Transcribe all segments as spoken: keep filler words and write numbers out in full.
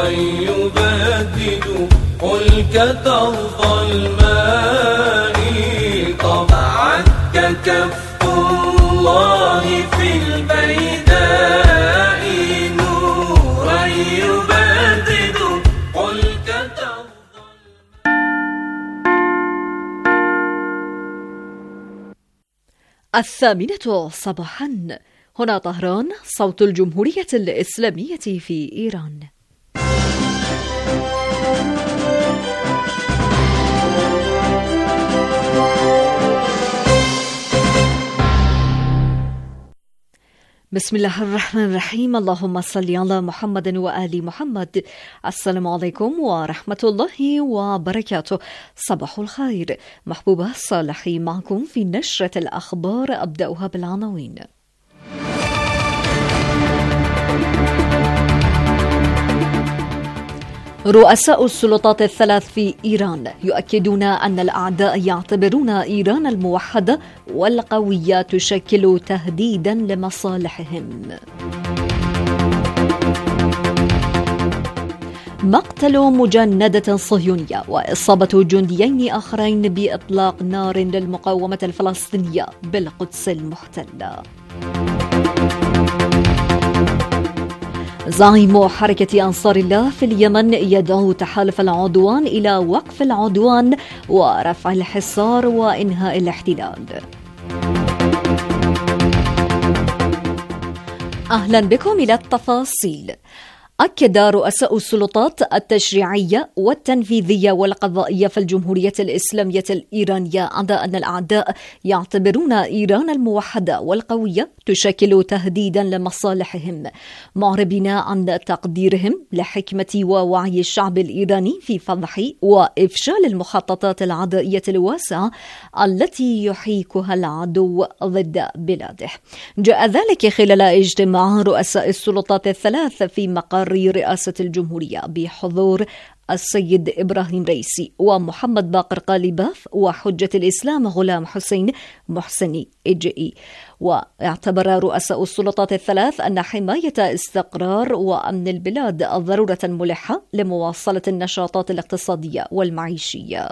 يبدد ملك أرض الماء طبعتك كف الله في البيداء نورا يبدد ملك أرض الثامنة صباحا. هنا طهران، صوت الجمهورية الإسلامية في إيران. بسم الله الرحمن الرحيم. اللهم صل على محمد وآل محمد. السلام عليكم ورحمة الله وبركاته. صباح الخير. محبوبة صالحي معكم في نشرة الأخبار، أبدأها بالعناوين. رؤساء السلطات الثلاث في إيران يؤكدون أن الأعداء يعتبرون إيران الموحدة والقوية تشكل تهديدا لمصالحهم. مقتل مجندة صهيونية وإصابة جنديين آخرين بإطلاق نار للمقاومة الفلسطينية بالقدس المحتلة. زعيم حركة أنصار الله في اليمن يدعو تحالف العدوان إلى وقف العدوان ورفع الحصار وإنهاء الاحتلال. أهلا بكم إلى التفاصيل. أكد رؤساء السلطات التشريعية والتنفيذية والقضائية في الجمهورية الإسلامية الإيرانية على أن الأعداء يعتبرون إيران الموحدة والقوية تشكل تهديدا لمصالحهم، معربين عن تقديرهم لحكمة ووعي الشعب الإيراني في فضح وإفشال المخططات العدائية الواسعة التي يحيكها العدو ضد بلاده. جاء ذلك خلال اجتماع رؤساء السلطات الثلاث في مقر رئاسة الجمهورية بحضور السيد إبراهيم رئيسي ومحمد باقر قالباف وحجة الإسلام غلام حسين محسني إجئي. واعتبر رؤساء السلطات الثلاث أن حماية استقرار وأمن البلاد ضرورة ملحة لمواصلة النشاطات الاقتصادية والمعيشية.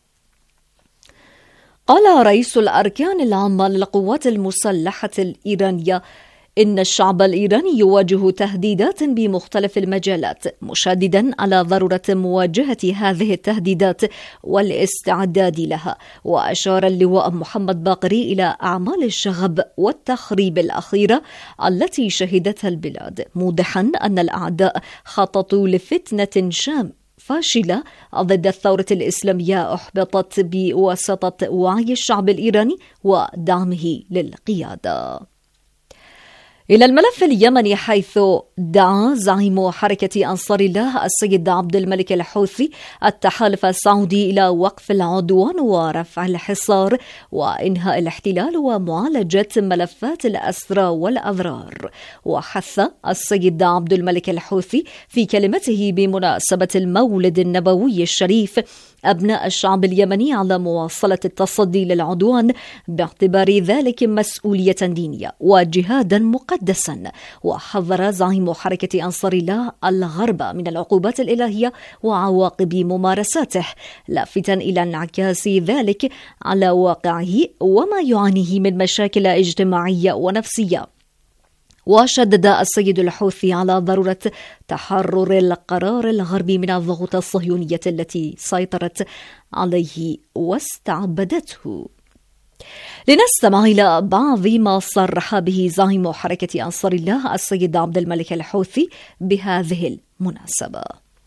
قال رئيس الأركان العامة للقوات المسلحة الإيرانية إن الشعب الإيراني يواجه تهديدات بمختلف المجالات، مشددا على ضرورة مواجهة هذه التهديدات والاستعداد لها. وأشار اللواء محمد باقري إلى أعمال الشغب والتخريب الأخيرة التي شهدتها البلاد، موضحا أن الأعداء خططوا لفتنة شام فاشلة ضد الثورة الإسلامية أحبطت بواسطة وعي الشعب الإيراني ودعمه للقيادة. إلى الملف اليمني، حيث دعا زعيم حركة أنصار الله السيد عبد الملك الحوثي التحالف السعودي إلى وقف العدوان ورفع الحصار وإنهاء الاحتلال ومعالجة ملفات الأسرى والأضرار. وحث السيد عبد الملك الحوثي في كلمته بمناسبة المولد النبوي الشريف أبناء الشعب اليمني على مواصلة التصدي للعدوان باعتبار ذلك مسؤولية دينية وجهادا مقدسا. وحذر زعيم حركة أنصار الله الغرب من العقوبات الإلهية وعواقب ممارساته، لافتا إلى انعكاس ذلك على واقعه وما يعانيه من مشاكل اجتماعية ونفسية. وشدد السيد الحوثي على ضرورة تحرر القرار الغربي من الضغوط الصهيونية التي سيطرت عليه واستعبدته. لنستمع إلى بعض ما صرح به زعيم حركة أنصار الله السيد عبد الملك الحوثي بهذه المناسبة.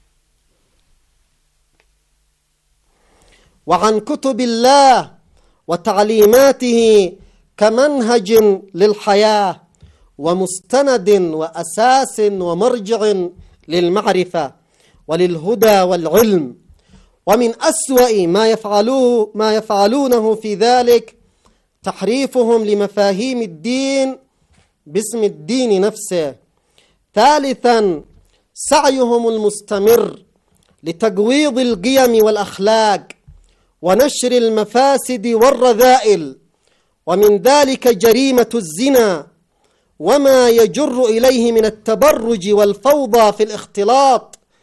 وعن كتب الله وتعليماته كمنهج للحياة ومستند وأساس ومرجع للمعرفة وللهدى والعلم. ومن أسوأ ما يفعلوه ما يفعلونه في ذلك تحريفهم لمفاهيم الدين باسم الدين نفسه. ثالثا، سعيهم المستمر لتجويض القيم والأخلاق ونشر المفاسد والرذائل، ومن ذلك جريمة الزنا وما يجر إليه من التبرج والفوضى في الاختلاط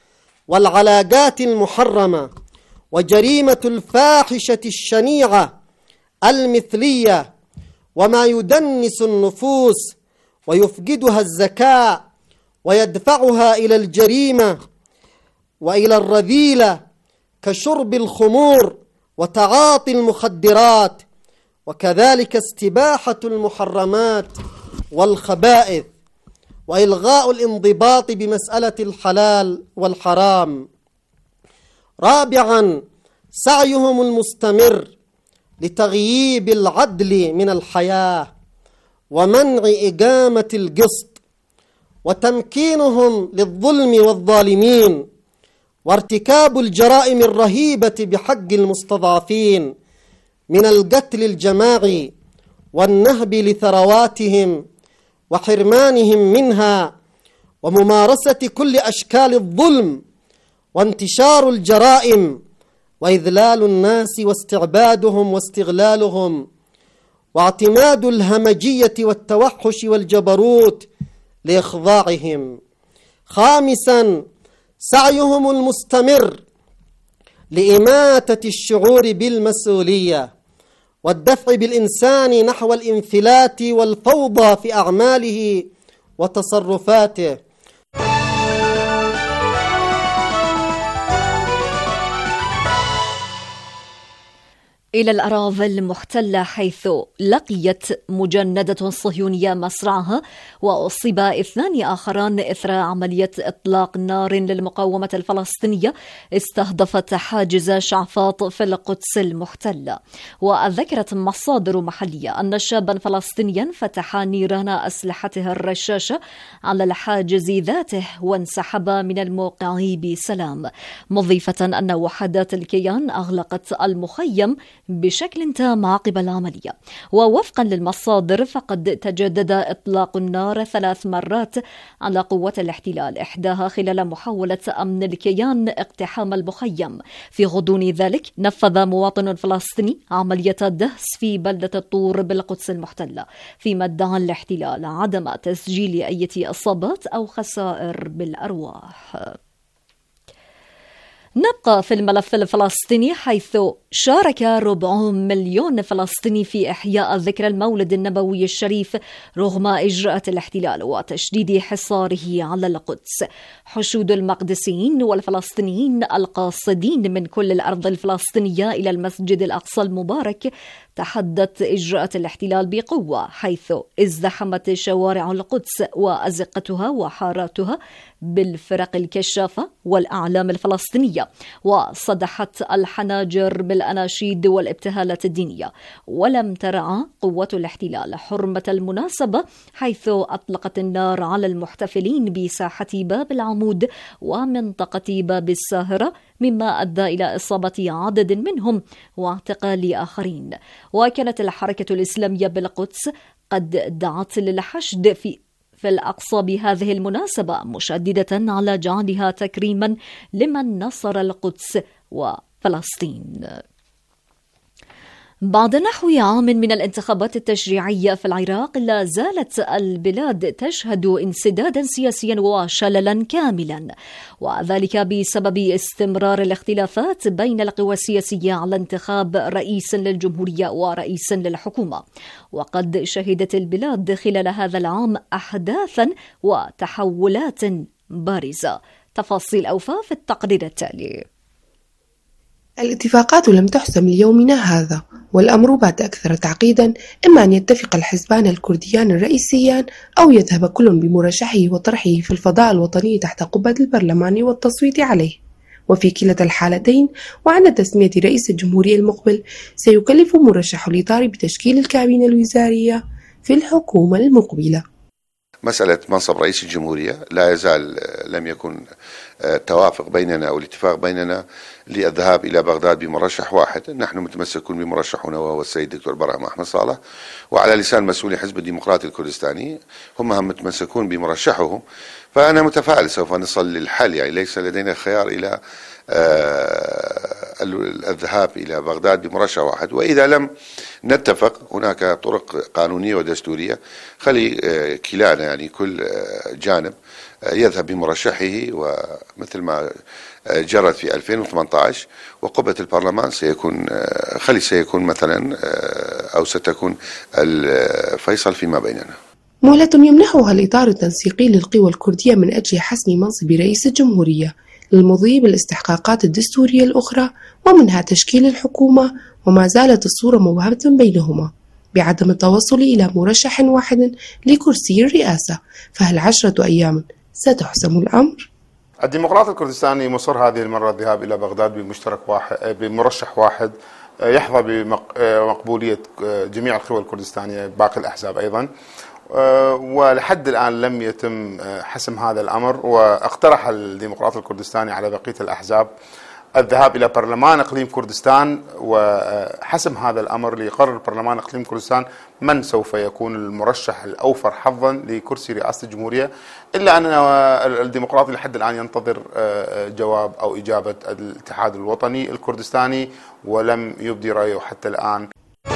والعلاقات المحرمة، وجريمة الفاحشة الشنيعة المثلية، وما يدنس النفوس ويفقدها الذكاء ويدفعها إلى الجريمة وإلى الرذيلة كشرب الخمور وتعاطي المخدرات، وكذلك استباحة المحرمات والخبائث، وإلغاء الانضباط بمسألة الحلال والحرام. رابعا، سعيهم المستمر لتغييب العدل من الحياة ومنع إقامة القسط، وتمكينهم للظلم والظالمين، وارتكاب الجرائم الرهيبة بحق المستضعفين من القتل الجماعي والنهب لثرواتهم وحرمانهم منها، وممارسة كل أشكال الظلم وانتشار الجرائم وإذلال الناس واستعبادهم واستغلالهم، واعتماد الهمجية والتوحش والجبروت لإخضاعهم. خامسا، سعيهم المستمر لإماتة الشعور بالمسؤولية والدفع بالإنسان نحو الانفلات والفوضى في أعماله وتصرفاته. إلى الأراضي المحتلة، حيث لقيت مجندة صهيونية مصرعها وأصيب اثنان آخران إثر عملية إطلاق نار للمقاومة الفلسطينية استهدفت حاجز شعفاط في القدس المحتلة. وذكرت مصادر محلية أن شابا فلسطينيا فتح نيران أسلحته الرشاشة على الحاجز ذاته وانسحب من الموقع بسلام، مضيفة أن وحدات الكيان أغلقت المخيم بشكل تام عقب العملية. ووفقا للمصادر فقد تجدد إطلاق النار ثلاث مرات على قوات الاحتلال، إحداها خلال محاولة أمن الكيان اقتحام المخيم. في غضون ذلك نفذ مواطن فلسطيني عملية دهس في بلدة الطور بالقدس المحتلة، فيما ادعى الاحتلال عدم تسجيل أي إصابات أو خسائر بالأرواح. نبقى في الملف الفلسطيني، حيث شارك ربع مليون فلسطيني في إحياء ذكرى المولد النبوي الشريف رغم إجراءات الاحتلال وتشديد حصاره على القدس. حشود المقدسيين والفلسطينيين القاصدين من كل الأرض الفلسطينية إلى المسجد الأقصى المبارك تحدت إجراءات الاحتلال بقوة، حيث ازدحمت شوارع القدس وأزقتها وحاراتها بالفرق الكشافة والأعلام الفلسطينية، وصدحت الحناجر بالأناشيد والابتهالات الدينية. ولم ترعى قوات الاحتلال حرمة المناسبة، حيث أطلقت النار على المحتفلين بساحة باب العمود ومنطقة باب الساهرة، مما أدى إلى إصابة عدد منهم واعتقال آخرين. وكانت الحركة الإسلامية بالقدس قد دعت للحشد في في الأقصى بهذه المناسبة، مشددة على جعلها تكريما لمن نصر القدس وفلسطين. بعد نحو عام من الانتخابات التشريعية في العراق، لا زالت البلاد تشهد انسدادا سياسيا وشللا كاملا، وذلك بسبب استمرار الاختلافات بين القوى السياسية على انتخاب رئيس للجمهورية ورئيس للحكومة. وقد شهدت البلاد خلال هذا العام أحداثا وتحولات بارزة. تفاصيل أوفى في التقرير التالي. الاتفاقات لم تحسم ليومنا هذا، والأمر بات أكثر تعقيدا، إما أن يتفق الحزبان الكرديان الرئيسيان أو يذهب كل بمرشحه وطرحه في الفضاء الوطني تحت قبة البرلمان والتصويت عليه. وفي كلتا الحالتين وعند تسمية رئيس الجمهورية المقبل سيكلف مرشح الإطار بتشكيل الكابينة الوزارية في الحكومة المقبلة. مسألة منصب رئيس الجمهورية لا يزال لم يكن توافق بيننا أو الاتفاق بيننا للذهاب إلى بغداد بمرشح واحد. نحن متمسكون بمرشحنا وهو السيد دكتور برهم أحمد صالح، وعلى لسان مسؤولي حزب الديمقراطي الكردستاني هم هم متمسكون بمرشحهم. فأنا متفائل سوف نصل للحل، يعني ليس لدينا خيار إلى الذهاب إلى بغداد بمرشح واحد. وإذا لم نتفق هناك طرق قانونية ودستورية، خلي كلانا يعني كل جانب يذهب بمرشحه، ومثل ما جرت في ألفين وثمانية عشر وقبة البرلمان سيكون خلي سيكون مثلا أو ستكون الفيصل فيما بيننا. مهلة يمنحها الإطار التنسيقي للقوى الكردية من أجل حسم منصب رئيس الجمهورية للمضي بالاستحقاقات الدستورية الأخرى ومنها تشكيل الحكومة، وما زالت الصورة مبهمة بينهما بعدم التوصل إلى مرشح واحد لكرسي الرئاسة، فهل عشرة أيام ستحسم الأمر؟ الديمقراطي الكردستاني مصر هذه المرة الذهاب إلى بغداد بمشترك واحد بمرشح واحد يحظى بمقبولية جميع القوى الكردستانية باقي الأحزاب أيضا، ولحد الآن لم يتم حسم هذا الأمر. واقترح الديمقراطي الكردستاني على بقية الأحزاب الذهاب إلى برلمان إقليم كردستان وحسم هذا الأمر ليقرر برلمان إقليم كردستان من سوف يكون المرشح الأوفر حظا لكرسي رئاسة الجمهورية، إلا أن الديمقراطي لحد الآن ينتظر جواب أو إجابة الاتحاد الوطني الكردستاني ولم يبدي رأيه حتى الآن.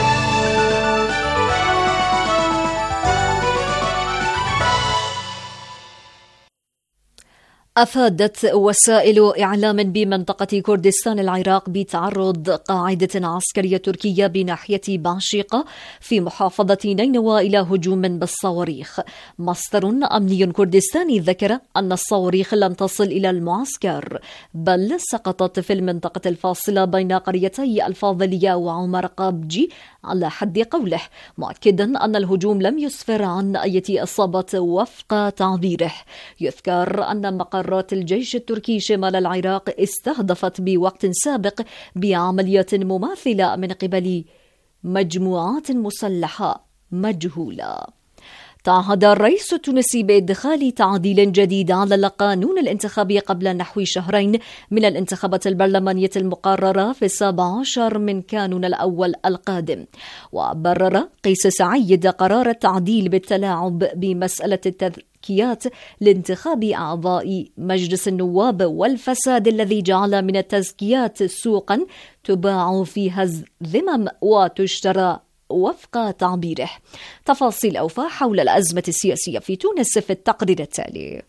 أفادت وسائل إعلام بمنطقة كردستان العراق بتعرض قاعدة عسكرية تركية بناحية بعشيقة في محافظة نينوى إلى هجوم بالصواريخ. مصدر أمني كردستاني ذكر أن الصواريخ لم تصل إلى المعسكر، بل سقطت في المنطقة الفاصلة بين قريتي الفاضلية وعمر قابجي على حد قوله، مؤكدا أن الهجوم لم يسفر عن أي إصابة وفق تعبيره. يذكر أن مقرات الجيش التركي شمال العراق استهدفت بوقت سابق بعمليات مماثلة من قبل مجموعات مسلحة مجهولة. تعهد الرئيس التونسي بإدخال تعديل جديد على القانون الانتخابي قبل نحو شهرين من الانتخابات البرلمانية المقررة في السابع عشر من كانون الأول القادم. وبرر قيس سعيد قرار التعديل بالتلاعب بمسألة التزكيات لانتخاب أعضاء مجلس النواب والفساد الذي جعل من التزكيات سوقا تباع فيها الذمم وتشترى وفق تعبيره. تفاصيل أوفى حول الأزمة السياسية في تونس في التقرير التالي.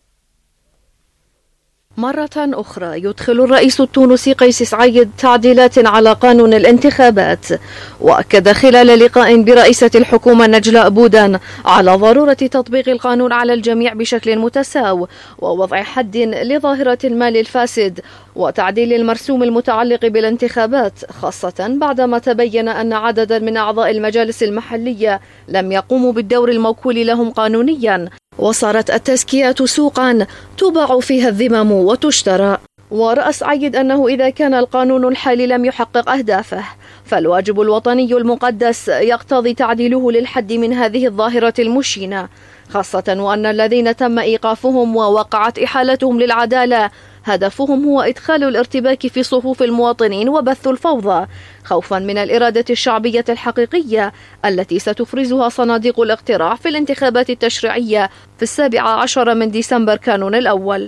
مرة أخرى يدخل الرئيس التونسي قيس سعيد تعديلات على قانون الانتخابات، وأكد خلال لقاء برئيسة الحكومة نجلاء بودان على ضرورة تطبيق القانون على الجميع بشكل متساو ووضع حد لظاهرة المال الفاسد وتعديل المرسوم المتعلق بالانتخابات، خاصة بعدما تبين أن عددا من أعضاء المجالس المحلية لم يقوموا بالدور الموكول لهم قانونيا، وصارت التزكيات سوقا تباع فيها الذمم وتشترى. ورأى سعيد أنه إذا كان القانون الحالي لم يحقق أهدافه فالواجب الوطني المقدس يقتضي تعديله للحد من هذه الظاهرة المشينة، خاصة وأن الذين تم إيقافهم ووقعت إحالتهم للعدالة هدفهم هو إدخال الارتباك في صفوف المواطنين وبث الفوضى، خوفا من الإرادة الشعبية الحقيقية التي ستفرزها صناديق الاقتراع في الانتخابات التشريعية في السابع عشر من ديسمبر كانون الأول.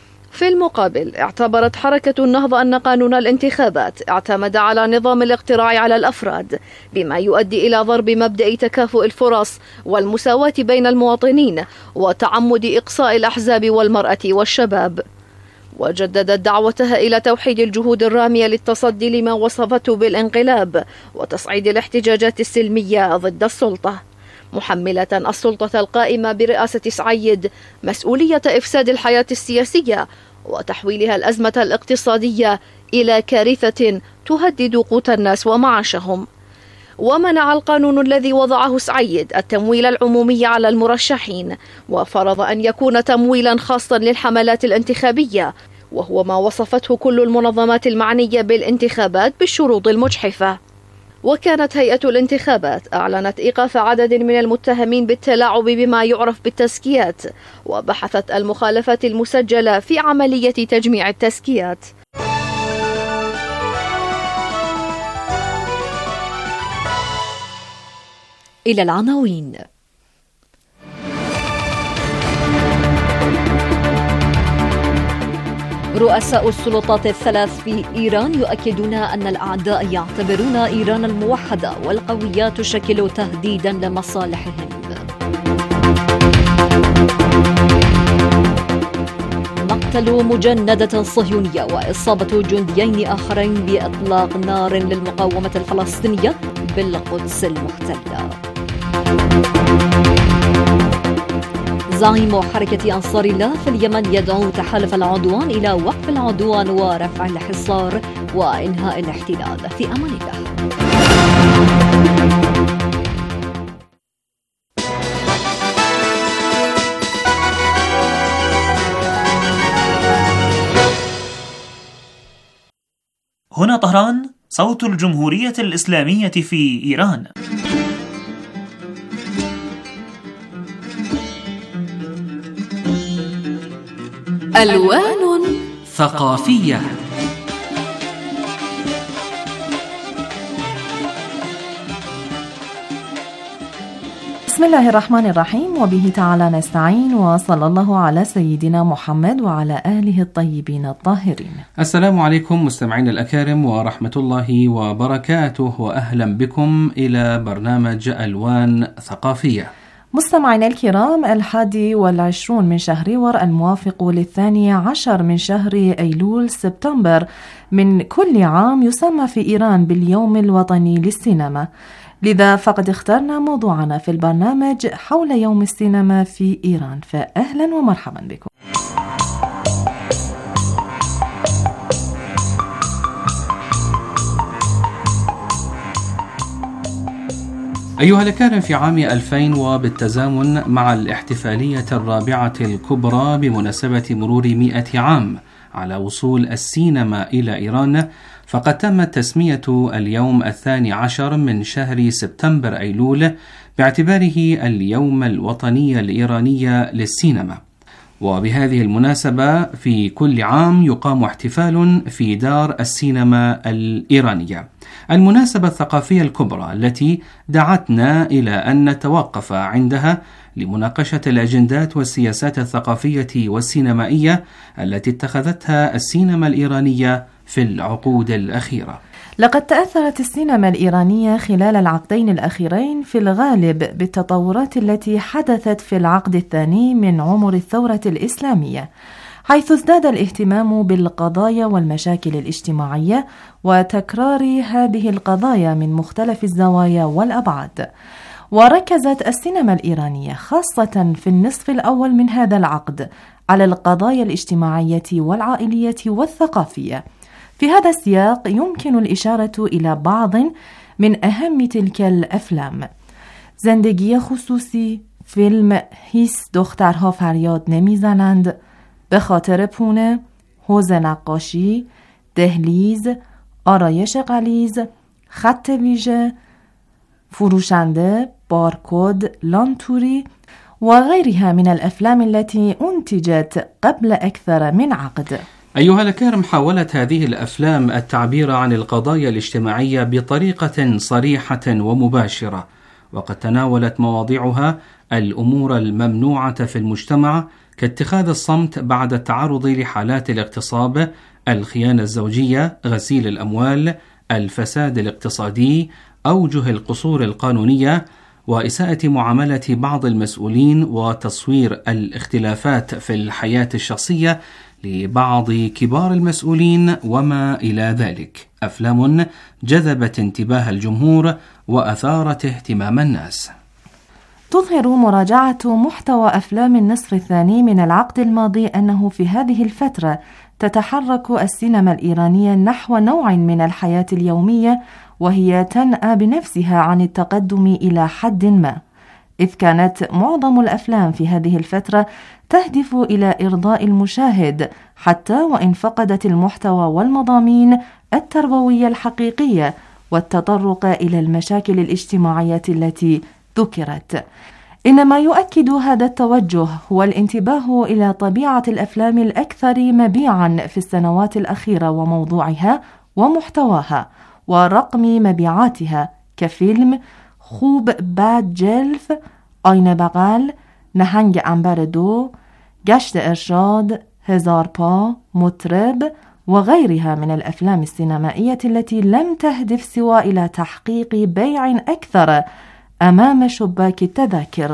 في المقابل اعتبرت حركة النهضة أن قانون الانتخابات اعتمد على نظام الاقتراع على الأفراد، بما يؤدي إلى ضرب مبدأ تكافؤ الفرص والمساواة بين المواطنين وتعمد إقصاء الأحزاب والمرأة والشباب. وجددت دعوتها إلى توحيد الجهود الرامية للتصدي لما وصفته بالانقلاب وتصعيد الاحتجاجات السلمية ضد السلطة، محملة السلطة القائمة برئاسة سعيد مسؤولية إفساد الحياة السياسية وتحويلها الأزمة الاقتصادية إلى كارثة تهدد قوت الناس ومعاشهم. ومنع القانون الذي وضعه سعيد التمويل العمومي على المرشحين، وفرض أن يكون تمويلا خاصا للحملات الانتخابية، وهو ما وصفته كل المنظمات المعنية بالانتخابات بالشروط المجحفة. وكانت هيئة الانتخابات أعلنت إيقاف عدد من المتهمين بالتلاعب بما يعرف بالتزكيات، وبحثت المخالفات المسجلة في عملية تجميع التزكيات. إلى العناوين. رؤساء السلطات الثلاث في إيران يؤكدون أن الأعداء يعتبرون إيران الموحدة والقوية تشكل تهديدا لمصالحهم. تقتل مجندة صهيونية وإصابة جنديين آخرين بإطلاق نار للمقاومة الفلسطينية بالقدس المحتلة. زعيم حركة أنصار الله في اليمن يدعو تحالف العدوان إلى وقف العدوان ورفع الحصار وإنهاء الاحتلال. في أمان الله. هنا طهران، صوت الجمهورية الإسلامية في إيران. ألوان ثقافية. بسم الله الرحمن الرحيم، وبه تعالى نستعين، وصلى الله على سيدنا محمد وعلى آله الطيبين الطاهرين. السلام عليكم مستمعين الأكارم ورحمة الله وبركاته، وأهلا بكم إلى برنامج ألوان ثقافية. مستمعينا الكرام، الحادي والعشرون من شهريور الموافق للثاني عشر من شهر أيلول سبتمبر من كل عام يسمى في إيران باليوم الوطني للسينما، لذا فقد اخترنا موضوعنا في البرنامج حول يوم السينما في إيران، فأهلا ومرحبا بكم. أيها الأكارم، في عام ألفين وبالتزامن مع الاحتفالية الرابعة الكبرى بمناسبة مرور مئة عام على وصول السينما إلى إيران، فقد تم تسمية اليوم الثاني عشر من شهر سبتمبر أيلول باعتباره اليوم الوطني الإيراني للسينما. وبهذه المناسبة في كل عام يقام احتفال في دار السينما الإيرانية، المناسبة الثقافية الكبرى التي دعتنا إلى أن نتوقف عندها لمناقشة الأجندات والسياسات الثقافية والسينمائية التي اتخذتها السينما الإيرانية في العقود الأخيرة. لقد تأثرت السينما الإيرانية خلال العقدين الأخيرين في الغالب بالتطورات التي حدثت في العقد الثاني من عمر الثورة الإسلامية، حيث ازداد الاهتمام بالقضايا والمشاكل الاجتماعية وتكرار هذه القضايا من مختلف الزوايا والأبعاد. وركزت السينما الإيرانية خاصة في النصف الأول من هذا العقد على القضايا الاجتماعية والعائلية والثقافية. في هذا السياق يمكن الإشارة إلى بعض من أهم تلك الأفلام: زندگی خصوصی، فیلم هیس دخترها فریاد نمیزنند، به خاطر پونه، حوض نقاشی، دهلیز، آرایش غلیظ، خط ویژه، فروشنده، بارکود، لانتوری وغيرها من الأفلام التي أنتجت قبل أكثر من عقد. أيها الأكارم، حاولت هذه الأفلام التعبير عن القضايا الاجتماعية بطريقة صريحة ومباشرة، وقد تناولت مواضيعها الأمور الممنوعة في المجتمع كاتخاذ الصمت بعد التعرض لحالات الاغتصاب، الخيانة الزوجية، غسيل الأموال، الفساد الاقتصادي، أوجه القصور القانونية، وإساءة معاملة بعض المسؤولين، وتصوير الاختلافات في الحياة الشخصية لبعض كبار المسؤولين وما إلى ذلك. أفلام جذبت انتباه الجمهور وأثارت اهتمام الناس. تظهر مراجعة محتوى أفلام النصف الثاني من العقد الماضي أنه في هذه الفترة تتحرك السينما الإيرانية نحو نوع من الحياة اليومية، وهي تنأى بنفسها عن التقدم إلى حد ما، إذ كانت معظم الأفلام في هذه الفترة تهدف إلى إرضاء المشاهد، حتى وإن فقدت المحتوى والمضامين التربوية الحقيقية والتطرق إلى المشاكل الاجتماعية التي ذكرت. إنما يؤكد هذا التوجه هو الانتباه إلى طبيعة الأفلام الأكثر مبيعاً في السنوات الأخيرة وموضوعها ومحتواها ورقم مبيعاتها، كفيلم خوب باد جلف، آینه بغل، نهنگ عنبر دو، گشت ارشاد، هزار پا، مطرب وغيرها من الأفلام السينمائية التي لم تهدف سوى إلى تحقيق بيع أكثر أمام شباك التذاكر.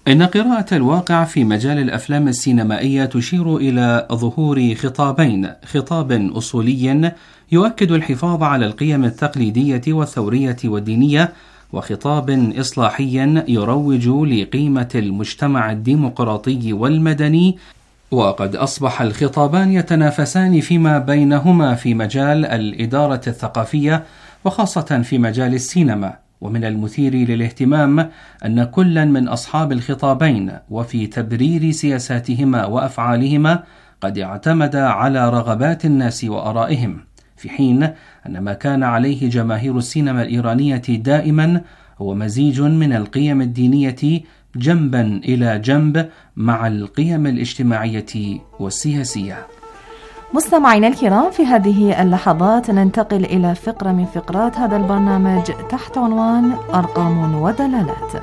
إن قراءة الواقع في مجال الأفلام السينمائية تشير إلى ظهور خطابين: خطاب أصولي يؤكد الحفاظ على القيم التقليدية والثورية والدينية، وخطاب إصلاحي يروج لقيمة المجتمع الديمقراطي والمدني. وقد أصبح الخطابان يتنافسان فيما بينهما في مجال الإدارة الثقافية وخاصة في مجال السينما. ومن المثير للاهتمام أن كل من أصحاب الخطابين وفي تبرير سياساتهما وأفعالهما قد اعتمد على رغبات الناس وآرائهم، في حين أن ما كان عليه جماهير السينما الإيرانية دائما هو مزيج من القيم الدينية جنبا إلى جنب مع القيم الاجتماعية والسياسية. مستمعينا الكرام، في هذه اللحظات ننتقل إلى فقرة من فقرات هذا البرنامج تحت عنوان أرقام ودلالات.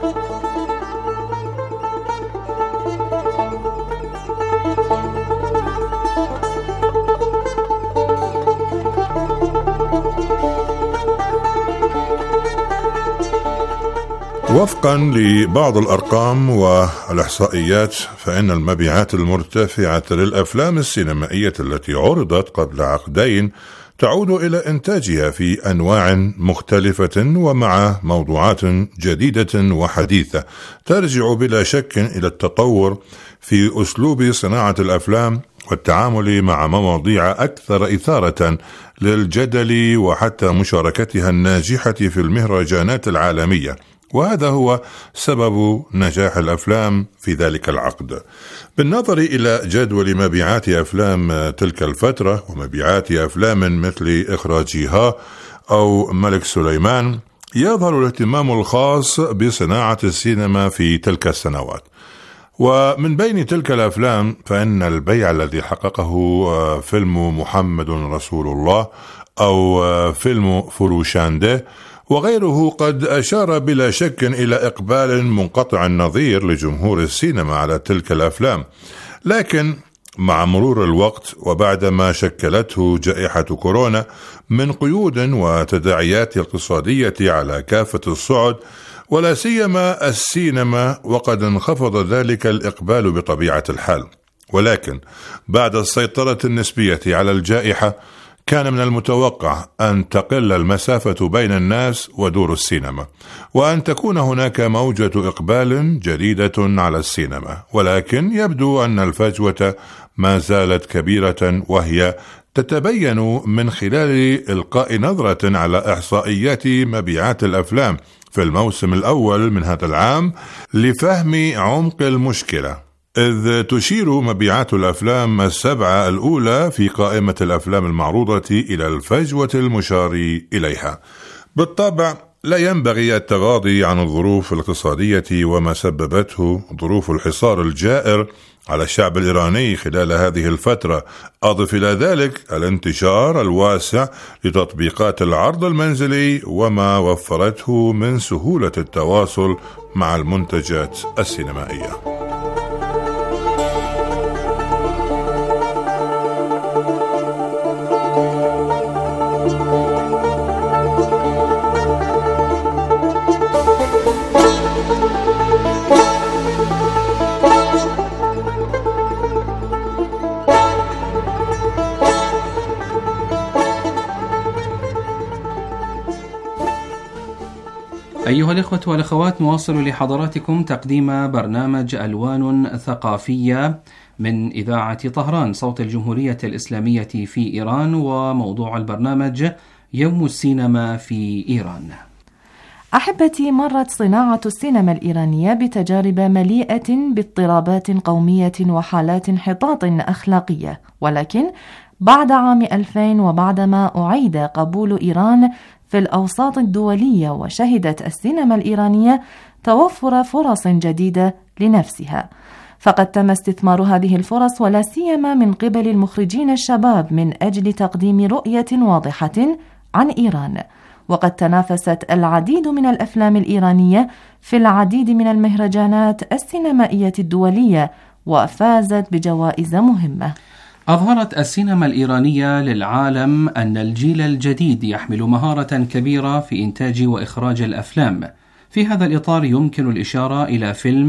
وفقا لبعض الأرقام والإحصائيات، فإن المبيعات المرتفعة للأفلام السينمائية التي عرضت قبل عقدين تعود إلى إنتاجها في أنواع مختلفة ومع موضوعات جديدة وحديثة ترجع بلا شك إلى التطور في أسلوب صناعة الأفلام والتعامل مع مواضيع أكثر إثارة للجدل وحتى مشاركتها الناجحة في المهرجانات العالمية، وهذا هو سبب نجاح الأفلام في ذلك العقد. بالنظر إلى جدول مبيعات أفلام تلك الفترة ومبيعات أفلام مثل إخراجها أو ملك سليمان، يظهر الاهتمام الخاص بصناعة السينما في تلك السنوات. ومن بين تلك الأفلام فإن البيع الذي حققه فيلم محمد رسول الله أو فيلم فروشانده وغيره قد أشار بلا شك إلى إقبال منقطع النظير لجمهور السينما على تلك الأفلام. لكن مع مرور الوقت وبعدما شكلته جائحة كورونا من قيود وتداعيات اقتصادية على كافة الصعد ولا سيما السينما، وقد انخفض ذلك الإقبال بطبيعة الحال. ولكن بعد السيطرة النسبية على الجائحة كان من المتوقع أن تقل المسافة بين الناس ودور السينما، وأن تكون هناك موجة إقبال جديدة على السينما، ولكن يبدو أن الفجوة ما زالت كبيرة، وهي تتبين من خلال إلقاء نظرة على إحصائيات مبيعات الأفلام في الموسم الأول من هذا العام لفهم عمق المشكلة. إذ تشير مبيعات الأفلام السبعة الأولى في قائمة الأفلام المعروضة إلى الفجوة المشار إليها. بالطبع لا ينبغي التغاضي عن الظروف الاقتصادية وما سببته ظروف الحصار الجائر على الشعب الإيراني خلال هذه الفترة. أضف إلى ذلك الانتشار الواسع لتطبيقات العرض المنزلي وما وفرته من سهولة التواصل مع المنتجات السينمائية. أيها الإخوة والأخوات، نواصل لحضراتكم تقديم برنامج ألوان ثقافية من إذاعة طهران صوت الجمهورية الإسلامية في إيران، وموضوع البرنامج يوم السينما في إيران. أحبتي، مرت صناعة السينما الإيرانية بتجارب مليئة باضطرابات قومية وحالات انحطاط أخلاقية، ولكن بعد عام ألفين وبعدما أعيد قبول إيران في الأوساط الدولية وشهدت السينما الإيرانية توفر فرص جديدة لنفسها، فقد تم استثمار هذه الفرص ولا سيما من قبل المخرجين الشباب من أجل تقديم رؤية واضحة عن إيران. وقد تنافست العديد من الأفلام الإيرانية في العديد من المهرجانات السينمائية الدولية وفازت بجوائز مهمة. أظهرت السينما الإيرانية للعالم أن الجيل الجديد يحمل مهارة كبيرة في إنتاج وإخراج الأفلام. في هذا الإطار يمكن الإشارة إلى فيلم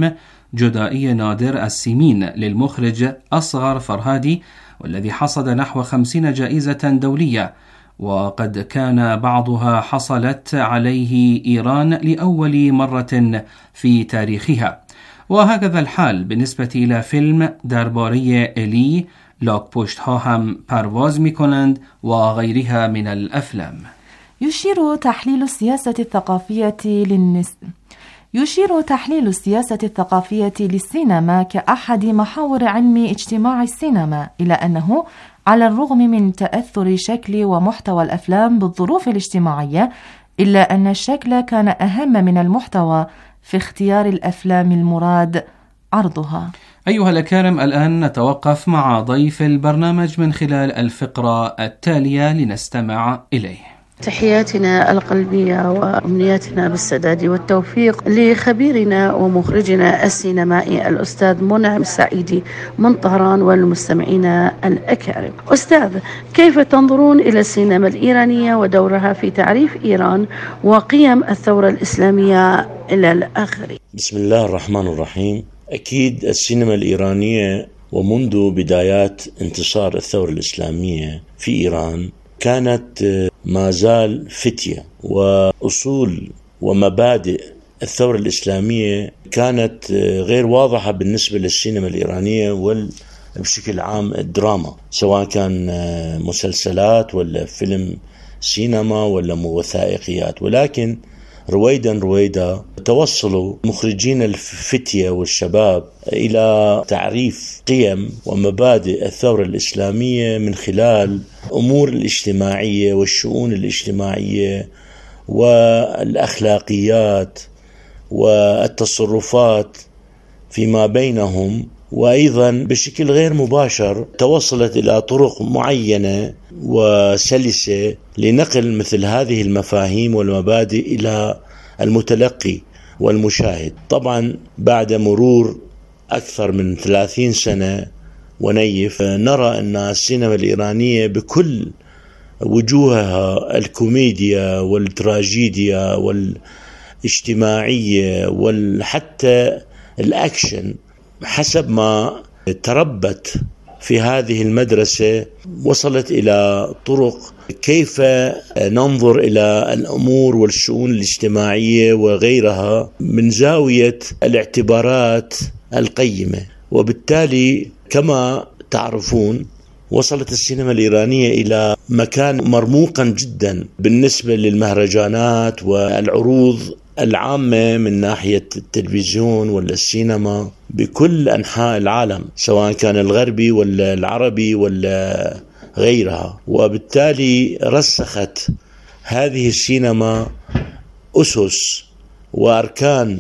جدائي نادر السمين للمخرج أصغر فرهادي، والذي حصد نحو خمسين جائزة دولية، وقد كان بعضها حصلت عليه إيران لأول مرة في تاريخها. وهكذا الحال بالنسبة إلى فيلم درباره إلی، لاک پشت ها هم پرواز می کنند وغيرها من الأفلام. يشير تحليل السياسة الثقافية للنس... يشير تحليل السياسة الثقافية للسينما كأحد محاور علم اجتماع السينما إلى أنه على الرغم من تأثر شكل ومحتوى الأفلام بالظروف الاجتماعية، إلا أن الشكل كان أهم من المحتوى في اختيار الأفلام المراد عرضها. أيها الأكارم، الآن نتوقف مع ضيف البرنامج من خلال الفقرة التالية لنستمع إليه. تحياتنا القلبية وأمنياتنا بالسداد والتوفيق لخبيرنا ومخرجنا السينمائي الأستاذ منعم السعيدي من طهران والمستمعين الأكارم. أستاذ، كيف تنظرون إلى السينما الإيرانية ودورها في تعريف إيران وقيم الثورة الإسلامية إلى الآخر؟ بسم الله الرحمن الرحيم. أكيد السينما الإيرانية ومنذ بدايات انتصار الثورة الإسلامية في إيران كانت ما زال فتية، وأصول ومبادئ الثورة الإسلامية كانت غير واضحة بالنسبة للسينما الإيرانية وبشكل عام الدراما، سواء كان مسلسلات ولا فيلم سينما ولا وثائقيات. ولكن رويدا رويدا توصلوا مخرجين الفتية والشباب إلى تعريف قيم ومبادئ الثورة الإسلامية من خلال أمور الاجتماعية والشؤون الاجتماعية والأخلاقيات والتصرفات فيما بينهم، وأيضا بشكل غير مباشر توصلت إلى طرق معينة وسلسة لنقل مثل هذه المفاهيم والمبادئ إلى المتلقي والمشاهد. طبعا بعد مرور أكثر من ثلاثين سنة ونيف، نرى أن السينما الإيرانية بكل وجوهها الكوميديا والتراجيديا والاجتماعية وحتى الأكشن حسب ما تربت في هذه المدرسة وصلت إلى طرق كيف ننظر إلى الأمور والشؤون الاجتماعية وغيرها من زاوية الاعتبارات القيمة. وبالتالي كما تعرفون وصلت السينما الإيرانية إلى مكان مرموقا جدا بالنسبة للمهرجانات والعروض العامة من ناحية التلفزيون ولا السينما بكل أنحاء العالم، سواء كان الغربي ولا العربي ولا غيرها. وبالتالي رسخت هذه السينما أسس وأركان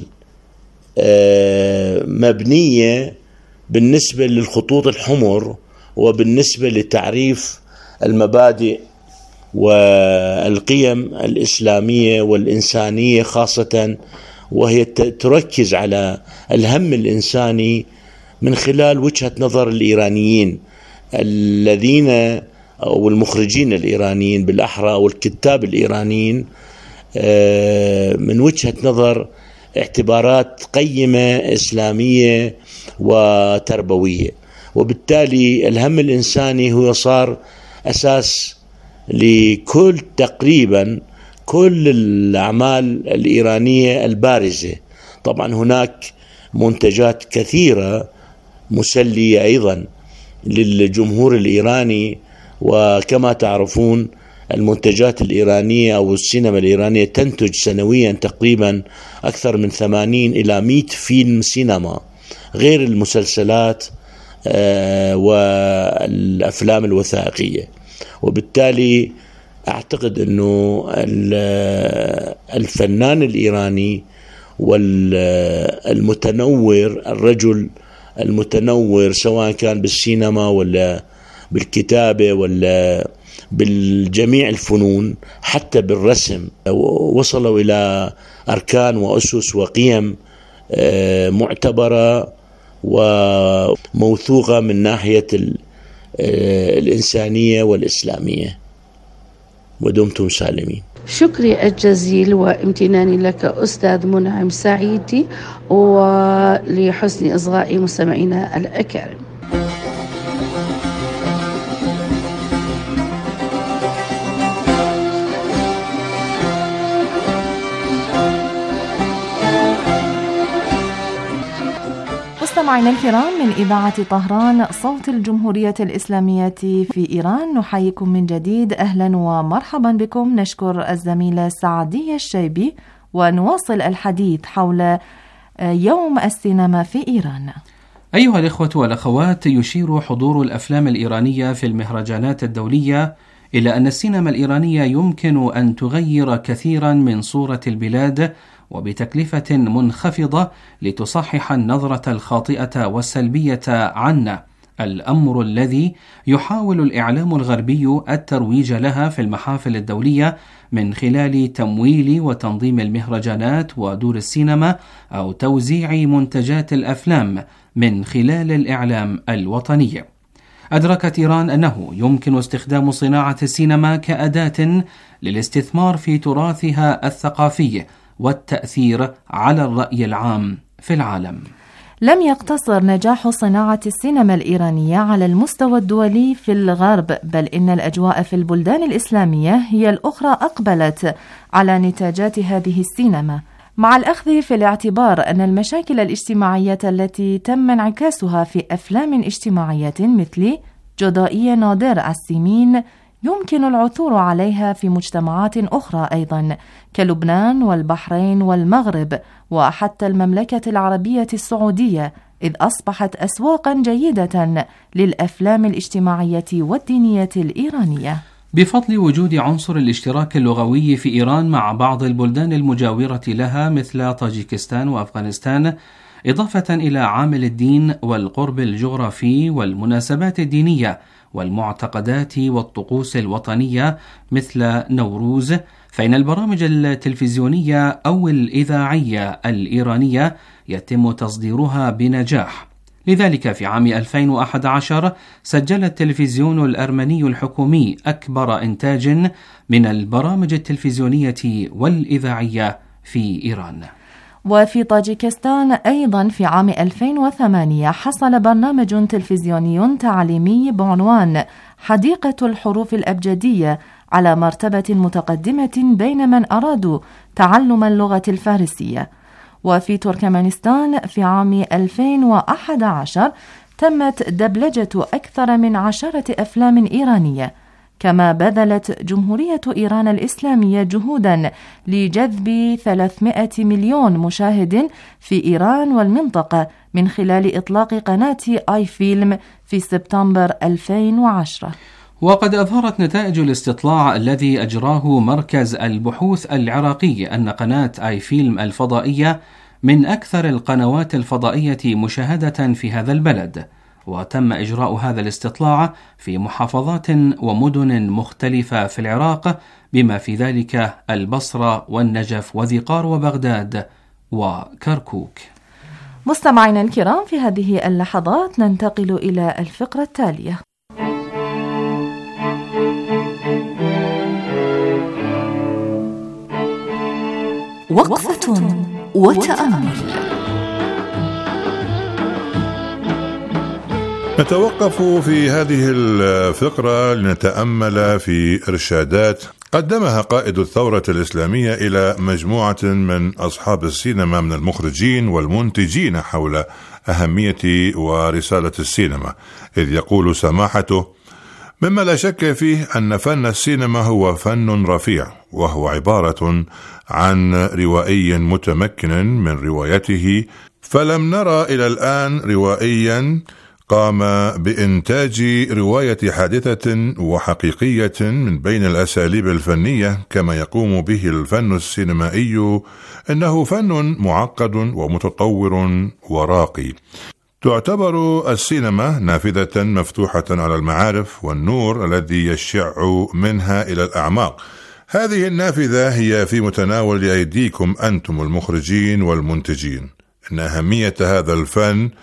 مبنية بالنسبة للخطوط الحمر وبالنسبة لتعريف المبادئ والقيم الإسلامية والإنسانية خاصة، وهي تركز على الهم الإنساني من خلال وجهة نظر الإيرانيين الذين أو المخرجين الإيرانيين بالأحرى أو الكتاب الإيرانيين من وجهة نظر اعتبارات قيمة إسلامية وتربوية. وبالتالي الهم الإنساني هو صار أساس لكل تقريبا كل الأعمال الإيرانية البارزة. طبعا هناك منتجات كثيرة مسلية أيضا للجمهور الإيراني، وكما تعرفون المنتجات الإيرانية أو السينما الإيرانية تنتج سنويا تقريبا أكثر من ثمانين إلى مئة فيلم سينما، غير المسلسلات والأفلام الوثائقية. وبالتالي أعتقد أنه الفنان الإيراني والمتنور، الرجل المتنور سواء كان بالسينما ولا بالكتابة ولا بالجميع الفنون حتى بالرسم، وصلوا إلى أركان وأسس وقيم معتبرة وموثوقة من ناحية الإنسانية والإسلامية. ودمتم سالمين. شكري الجزيل وامتناني لك أستاذ منعم سعيدي ولحسن إصغاء مستمعينا الأكارم. مستمعينا الكرام، من إذاعة طهران صوت الجمهورية الإسلامية في إيران نحييكم من جديد. أهلا ومرحبا بكم. نشكر الزميلة سعدية الشيبي ونواصل الحديث حول يوم السينما في إيران. أيها الإخوة والأخوات، يشير حضور الأفلام الإيرانية في المهرجانات الدولية إلى أن السينما الإيرانية يمكن أن تغير كثيرا من صورة البلاد وبتكلفة منخفضة لتصحح النظرة الخاطئة والسلبية عنا، الأمر الذي يحاول الإعلام الغربي الترويج لها في المحافل الدولية من خلال تمويل وتنظيم المهرجانات ودور السينما أو توزيع منتجات الأفلام من خلال الإعلام الوطني. أدركت إيران أنه يمكن استخدام صناعة السينما كأداة للاستثمار في تراثها الثقافي والتأثير على الرأي العام في العالم. لم يقتصر نجاح صناعة السينما الإيرانية على المستوى الدولي في الغرب، بل إن الأجواء في البلدان الإسلامية هي الأخرى أقبلت على نتاجات هذه السينما، مع الأخذ في الاعتبار أن المشاكل الاجتماعية التي تم انعكاسها في أفلام اجتماعية مثل جدائية نادر السيمين يمكن العثور عليها في مجتمعات أخرى أيضا كلبنان والبحرين والمغرب وحتى المملكة العربية السعودية، إذ أصبحت أسواقا جيدة للأفلام الاجتماعية والدينية الإيرانية بفضل وجود عنصر الاشتراك اللغوي في إيران مع بعض البلدان المجاورة لها مثل طاجيكستان وأفغانستان، إضافة إلى عامل الدين والقرب الجغرافي والمناسبات الدينية والمعتقدات والطقوس الوطنية مثل نوروز، فإن البرامج التلفزيونية أو الإذاعية الإيرانية يتم تصديرها بنجاح. لذلك في عام ألفين وأحد عشر سجل التلفزيون الأرمني الحكومي أكبر إنتاج من البرامج التلفزيونية والإذاعية في إيران. وفي طاجيكستان أيضا في عام ألفين وثمانية حصل برنامج تلفزيوني تعليمي بعنوان حديقة الحروف الأبجدية على مرتبة متقدمة بين من أرادوا تعلم اللغة الفارسية. وفي تركمانستان في عام ألفين وأحد عشر تمت دبلجة أكثر من عشرة أفلام إيرانية، كما بذلت جمهورية إيران الإسلامية جهودا لجذب ثلاثمائة مليون مشاهد في إيران والمنطقة من خلال إطلاق قناة آي فيلم في سبتمبر ألفين وعشرة. وقد أظهرت نتائج الاستطلاع الذي أجراه مركز البحوث العراقي أن قناة آي فيلم الفضائية من أكثر القنوات الفضائية مشاهدة في هذا البلد، وتم إجراء هذا الاستطلاع في محافظات ومدن مختلفة في العراق بما في ذلك البصرة والنجف وذقار وبغداد وكركوك. مستمعينا الكرام، في هذه اللحظات ننتقل إلى الفقرة التالية. وقفة وتأمل. نتوقف في هذه الفقرة لنتأمل في إرشادات قدمها قائد الثورة الإسلامية إلى مجموعة من أصحاب السينما من المخرجين والمنتجين حول أهمية ورسالة السينما، إذ يقول سماحته: مما لا شك فيه أن فن السينما هو فن رفيع، وهو عبارة عن روائي متمكن من روايته، فلم نرى إلى الآن روائيا قام بإنتاج رواية حادثة وحقيقية من بين الأساليب الفنية كما يقوم به الفن السينمائي. إنه فن معقد ومتطور وراقي. تعتبر السينما نافذة مفتوحة على المعارف والنور الذي يشع منها إلى الأعماق. هذه النافذة هي في متناول أيديكم أنتم المخرجين والمنتجين. إن أهمية هذا الفن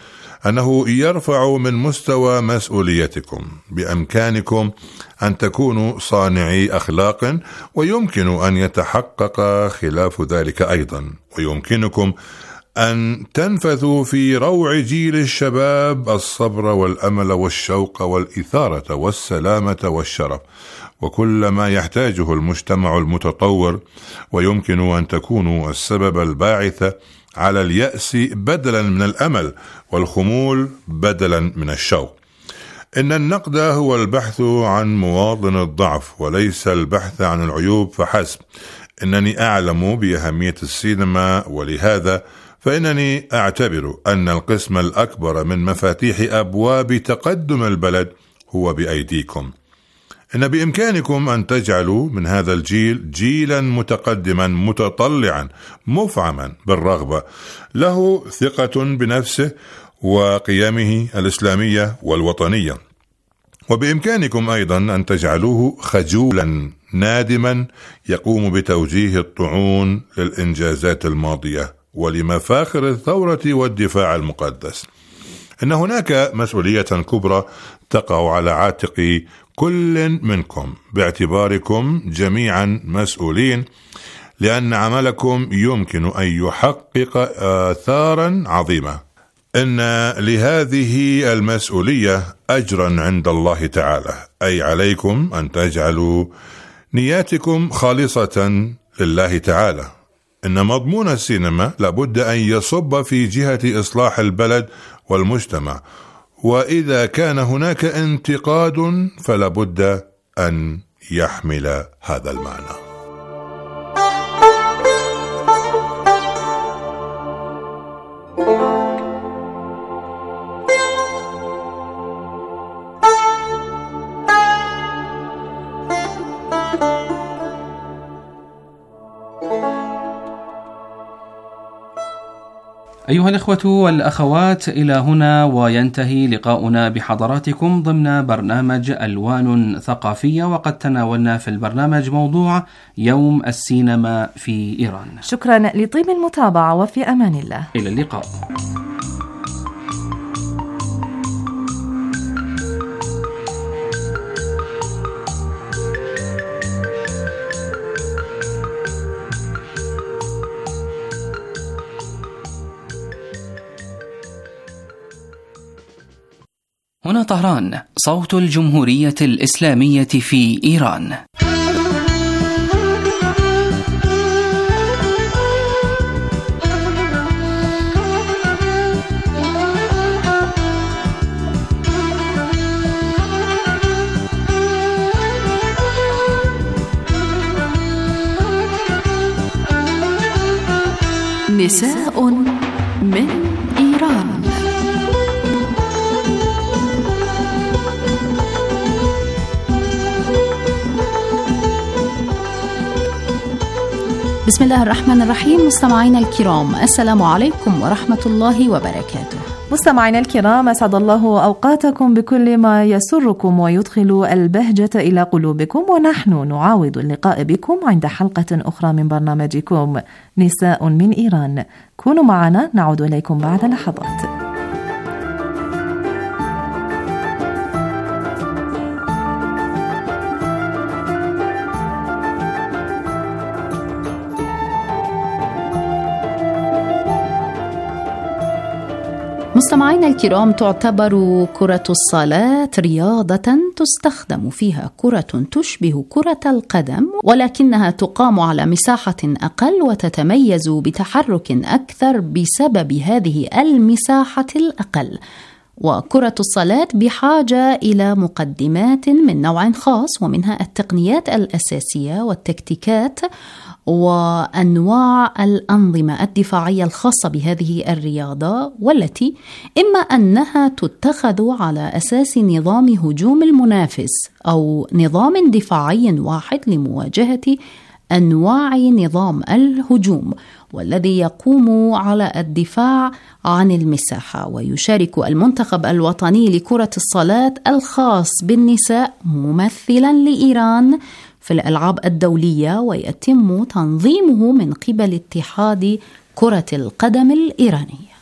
أنه يرفع من مستوى مسؤوليتكم. بإمكانكم أن تكونوا صانعي أخلاق، ويمكن أن يتحقق خلاف ذلك أيضا، ويمكنكم أن تنفذوا في روع جيل الشباب الصبر والأمل والشوق والإثارة والسلامة والشرف وكل ما يحتاجه المجتمع المتطور، ويمكن أن تكونوا السبب الباعث على اليأس بدلا من الأمل، والخمول بدلا من الشوق. إن النقد هو البحث عن مواطن الضعف وليس البحث عن العيوب فحسب. إنني أعلم بأهمية السينما، ولهذا فإنني أعتبر أن القسم الأكبر من مفاتيح أبواب تقدم البلد هو بأيديكم. إن بإمكانكم أن تجعلوا من هذا الجيل جيلا متقدما متطلعا مفعما بالرغبة، له ثقة بنفسه وقيمه الإسلامية والوطنية. وبإمكانكم أيضا أن تجعلوه خجولا نادما يقوم بتوجيه الطعون للإنجازات الماضية ولمفاخر الثورة والدفاع المقدس. إن هناك مسؤولية كبرى تقع على عاتق كل منكم باعتباركم جميعا مسؤولين، لأن عملكم يمكن أن يحقق آثارا عظيمة. إن لهذه المسؤولية أجرا عند الله تعالى، أي عليكم أن تجعلوا نياتكم خالصة لله تعالى. إن مضمون السينما لابد أن يصب في جهة إصلاح البلد والمجتمع، وإذا كان هناك انتقاد فلابد أن يحمل هذا المعنى. أيها الإخوة والأخوات، إلى هنا وينتهي لقاؤنا بحضراتكم ضمن برنامج ألوان ثقافية، وقد تناولنا في البرنامج موضوع يوم السينما في إيران. شكرا لطيب المتابعة، وفي أمان الله. إلى اللقاء. هنا طهران، صوت الجمهورية الإسلامية في إيران. نساء من إيران. بسم الله الرحمن الرحيم. مستمعينا الكرام، السلام عليكم ورحمة الله وبركاته. مستمعينا الكرام، أسعد الله أوقاتكم بكل ما يسركم ويدخل البهجة إلى قلوبكم، ونحن نعاود اللقاء بكم عند حلقة أخرى من برنامجكم نساء من إيران. كونوا معنا، نعود إليكم بعد لحظات. مستمعينا الكرام، تعتبر كرة الصالات رياضة تستخدم فيها كرة تشبه كرة القدم، ولكنها تقام على مساحة أقل وتتميز بتحرك أكثر بسبب هذه المساحة الأقل. وكرة الصالات بحاجة إلى مقدمات من نوع خاص، ومنها التقنيات الأساسية والتكتيكات وأنواع الأنظمة الدفاعية الخاصة بهذه الرياضة، والتي إما أنها تتخذ على أساس نظام هجوم المنافس أو نظام دفاعي واحد لمواجهة أنواع نظام الهجوم، والذي يقوم على الدفاع عن المساحة. ويشارك المنتخب الوطني لكرة الصالات الخاص بالنساء ممثلا لإيران في الألعاب الدولية، ويتم تنظيمه من قبل اتحاد كرة القدم الإيرانية.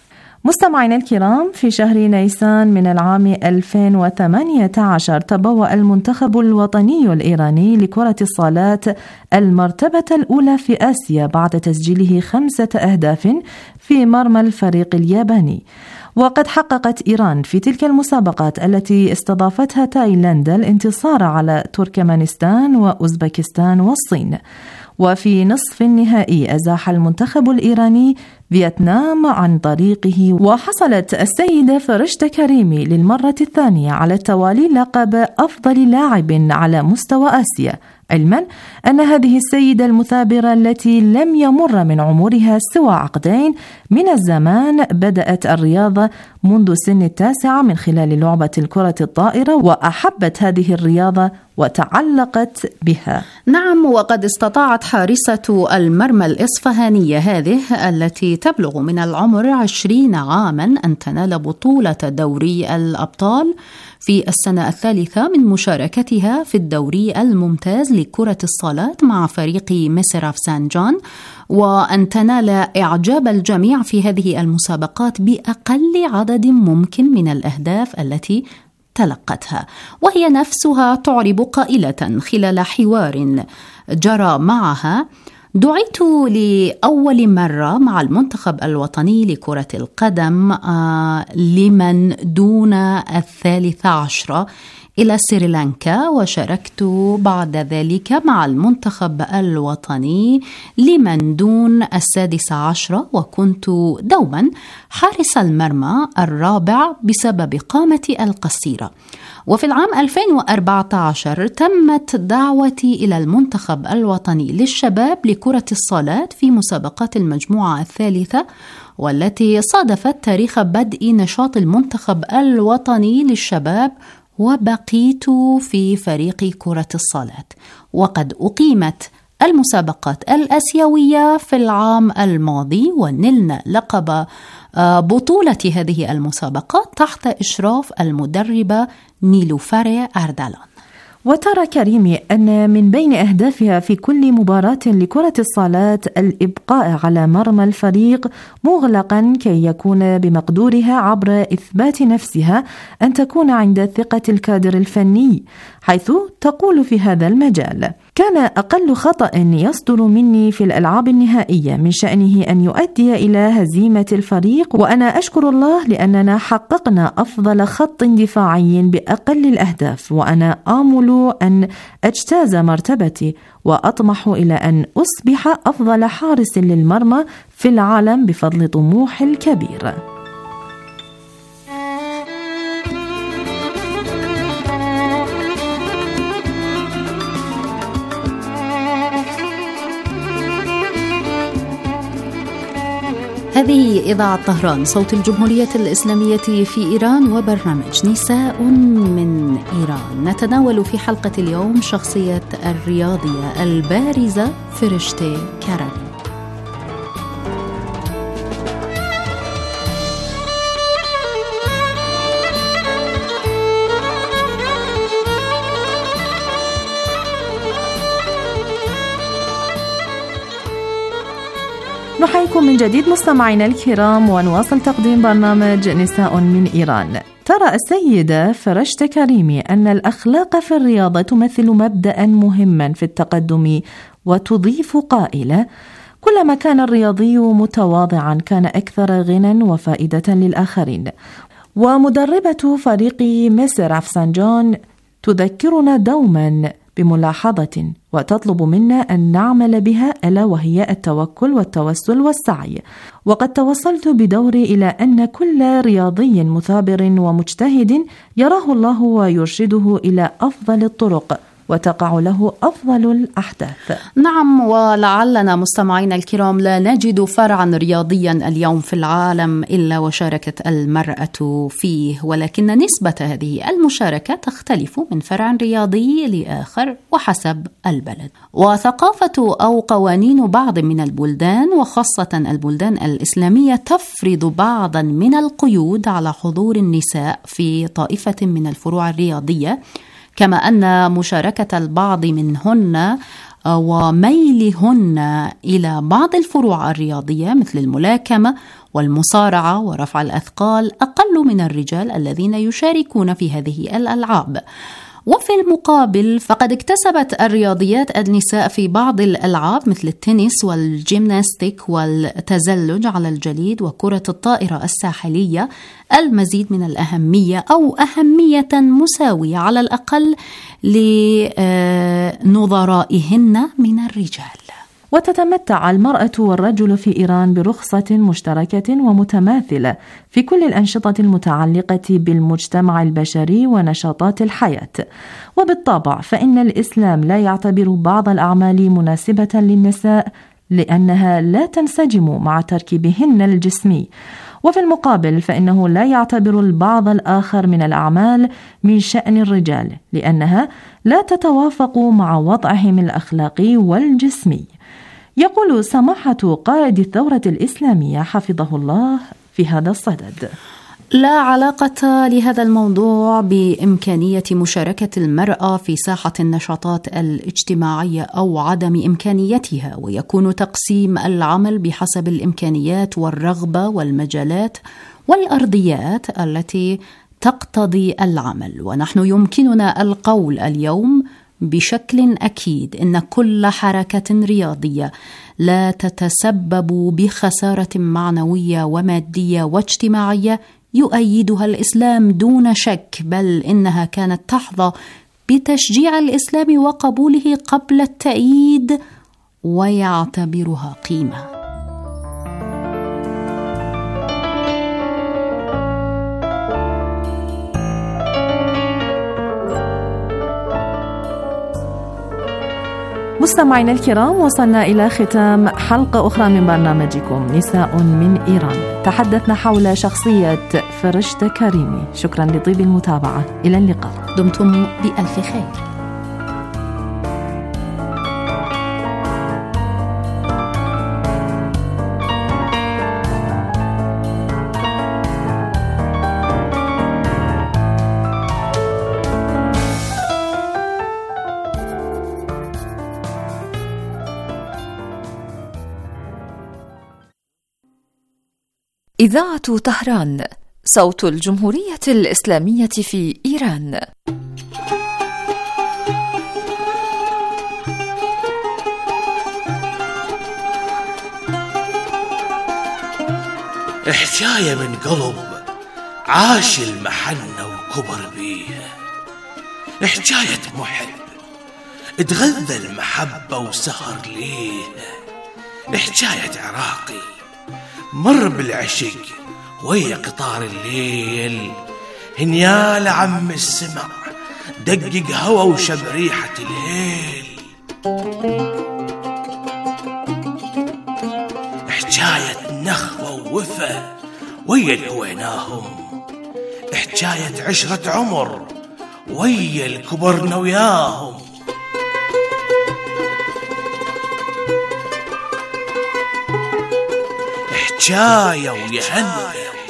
مستمعينا الكرام، في شهر نيسان من العام ألفين وثمانية عشر تبوأ المنتخب الوطني الإيراني لكرة الصالات المرتبة الأولى في آسيا بعد تسجيله خمسة أهداف في مرمى الفريق الياباني. وقد حققت إيران في تلك المسابقات التي استضافتها تايلاند الانتصار على تركمانستان وأوزبكستان والصين. وفي نصف النهائي أزاح المنتخب الإيراني فيتنام عن طريقه، وحصلت السيدة فرشتة كريمي للمرة الثانية على التوالي لقب أفضل لاعب على مستوى آسيا، علما أن هذه السيدة المثابرة التي لم يمر من عمرها سوى عقدين من الزمان بدأت الرياضة منذ سن التاسعة من خلال لعبة الكرة الطائرة، وأحبت هذه الرياضة وتعلقت بها. نعم، وقد استطاعت حارسة المرمى الإصفهانية هذه التي تبلغ من العمر عشرين عاما أن تنال بطولة دوري الأبطال في السنة الثالثة من مشاركتها في الدوري الممتاز لكرة الصالات مع فريق مصر رفسنجان، وأن تنال إعجاب الجميع في هذه المسابقات بأقل عدد ممكن من الأهداف التي تلقتها. وهي نفسها تعرب قائلة خلال حوار جرى معها: دعيت لأول مرة مع المنتخب الوطني لكرة القدم لمن دون الثالث عشرة إلى سريلانكا، وشاركت بعد ذلك مع المنتخب الوطني لمن دون السادس عشرة، وكنت دوما حارس المرمى الرابع بسبب قامتي القصيرة. وفي العام ألفين وأربعة عشر تمت دعوتي إلى المنتخب الوطني للشباب لكرة الصالات في مسابقات المجموعة الثالثة، والتي صادفت تاريخ بدء نشاط المنتخب الوطني للشباب، وبقيت في فريق كرة الصالات. وقد أقيمت المسابقات الآسيوية في العام الماضي، ونلنا لقب بطولة هذه المسابقات تحت إشراف المدربة نيلوفر أردلان. وترى كريمي أن من بين أهدافها في كل مباراة لكرة الصالات الإبقاء على مرمى الفريق مغلقا كي يكون بمقدورها عبر إثبات نفسها أن تكون عند ثقة الكادر الفني، حيث تقول في هذا المجال: كان أقل خطأ يصدر مني في الألعاب النهائية من شأنه أن يؤدي إلى هزيمة الفريق، وأنا أشكر الله لأننا حققنا أفضل خط دفاعي بأقل الأهداف، وأنا آمل أن أجتاز مرتبتي وأطمح إلى أن أصبح أفضل حارس للمرمى في العالم بفضل طموحي الكبير. هذه إذاعة طهران صوت الجمهورية الإسلامية في إيران، وبرنامج نساء من إيران. نتناول في حلقة اليوم شخصية الرياضية البارزة فرشتة كريمي. نحييكم من جديد مستمعينا الكرام، ونواصل تقديم برنامج نساء من إيران. ترى السيدة فرشتة كريمي أن الأخلاق في الرياضة تمثل مبدأ مهما في التقدم، وتضيف قائلة: كلما كان الرياضي متواضعا كان أكثر غنى وفائدة للآخرين. ومدربة فريق مصر رفسنجان تذكرنا دوما بملاحظة وتطلب منا أن نعمل بها، ألا وهي التوكل والتوسل والسعي. وقد توصلت بدوري إلى أن كل رياضي مثابر ومجتهد يراه الله ويرشده إلى أفضل الطرق، وتقع له أفضل الأحداث. نعم، ولعلنا مستمعينا الكرام لا نجد فرعا رياضيا اليوم في العالم إلا وشاركت المرأة فيه، ولكن نسبة هذه المشاركة تختلف من فرع رياضي لآخر وحسب البلد وثقافة أو قوانين بعض من البلدان، وخاصة البلدان الإسلامية تفرض بعضا من القيود على حضور النساء في طائفة من الفروع الرياضية، كما أن مشاركة البعض منهن وميلهن إلى بعض الفروع الرياضية مثل الملاكمة والمصارعة ورفع الأثقال أقل من الرجال الذين يشاركون في هذه الألعاب. وفي المقابل فقد اكتسبت الرياضيات النساء في بعض الألعاب مثل التنس والجيمناستيك والتزلج على الجليد وكرة الطائرة الساحلية المزيد من الأهمية أو أهمية مساوية على الأقل لنظرائهن من الرجال. وتتمتع المرأة والرجل في إيران برخصة مشتركة ومتماثلة في كل الأنشطة المتعلقة بالمجتمع البشري ونشاطات الحياة. وبالطبع فإن الإسلام لا يعتبر بعض الأعمال مناسبة للنساء لأنها لا تنسجم مع تركيبهن الجسمي، وفي المقابل فإنه لا يعتبر البعض الآخر من الأعمال من شأن الرجال لأنها لا تتوافق مع وضعهم الأخلاقي والجسمي. يقول سماحة قائد الثورة الإسلامية حفظه الله في هذا الصدد: لا علاقة لهذا الموضوع بإمكانية مشاركة المرأة في ساحة النشاطات الاجتماعية أو عدم إمكانيتها، ويكون تقسيم العمل بحسب الإمكانيات والرغبة والمجالات والأرضيات التي تقتضي العمل. ونحن يمكننا القول اليوم بشكل أكيد إن كل حركة رياضية لا تتسبب بخسارة معنوية ومادية واجتماعية يؤيدها الإسلام دون شك، بل إنها كانت تحظى بتشجيع الإسلام وقبوله قبل التأييد ويعتبرها قيمة. مستمعينا الكرام، وصلنا إلى ختام حلقة أخرى من برنامجكم نساء من إيران. تحدثنا حول شخصية فرشتة كريمي. شكرا لطيب المتابعة، إلى اللقاء، دمتم بألف خير. إذاعة طهران، صوت الجمهورية الإسلامية في إيران. حكاية من قلب عاش المحنة وكبر بيها، حكاية محب اتغذى المحبة وسهر ليها، حكاية عراقي مر بالعشق ويا قطار الليل، هنيال عم السمع دقق هوا وشب ريحة الهيل. حكاية نخوة ووفا ويا الهويناهم، حكاية عشرة عمر ويا الكبرنا وياهم. حكاية ويهنى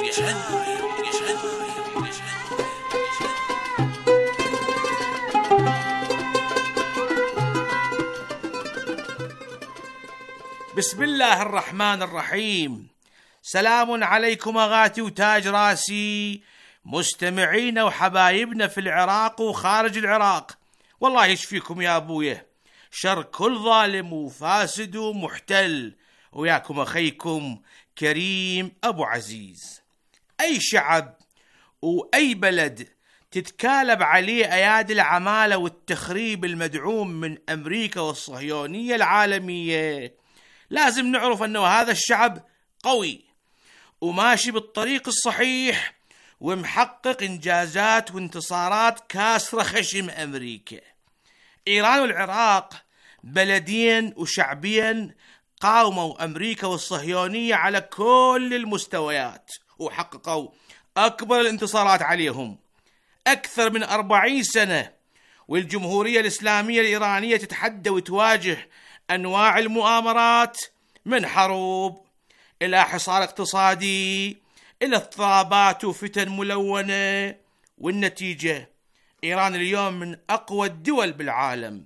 بسم الله الرحمن الرحيم. سلام عليكم أغاتي وتاج راسي، مستمعين وحبايبنا في العراق وخارج العراق. والله يشفيكم يا أبويا شر كل ظالم وفاسد ومحتل، وياكم أخيكم كريم أبو عزيز. أي شعب وأي بلد تتكالب عليه أيادي العمالة والتخريب المدعوم من أمريكا والصهيونية العالمية، لازم نعرف أنه هذا الشعب قوي وماشي بالطريق الصحيح ومحقق إنجازات وانتصارات كاسرة خشم أمريكا. إيران والعراق بلدين وشعبيا قاوموا أمريكا والصهيونية على كل المستويات وحققوا أكبر الانتصارات عليهم. أكثر من أربعين سنة والجمهورية الإسلامية الإيرانية تتحدى وتواجه أنواع المؤامرات، من حروب إلى حصار اقتصادي إلى اضطرابات وفتن ملونة، والنتيجة إيران اليوم من أقوى الدول بالعالم،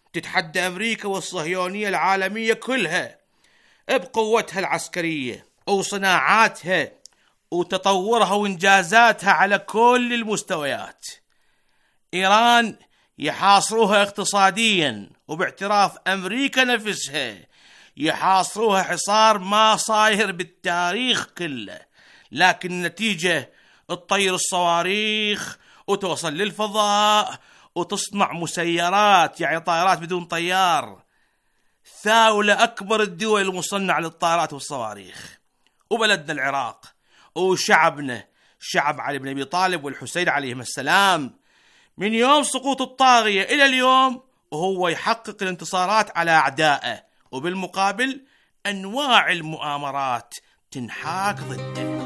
تتحدى أمريكا والصهيونية العالمية كلها بقوتها العسكرية وصناعاتها وتطورها وإنجازاتها على كل المستويات. إيران يحاصروها اقتصاديا، وباعتراف أمريكا نفسها يحاصروها حصار ما صاير بالتاريخ كله، لكن النتيجة تطير الصواريخ وتوصل للفضاء وتصنع مسيرات، يعني طائرات بدون طيار، ثاولة أكبر الدول المصنعة للطائرات والصواريخ. وبلدنا العراق وشعبنا، شعب علي بن أبي طالب والحسين عليهم السلام، من يوم سقوط الطاغية إلى اليوم وهو يحقق الانتصارات على أعدائه، وبالمقابل أنواع المؤامرات تنحاك ضده.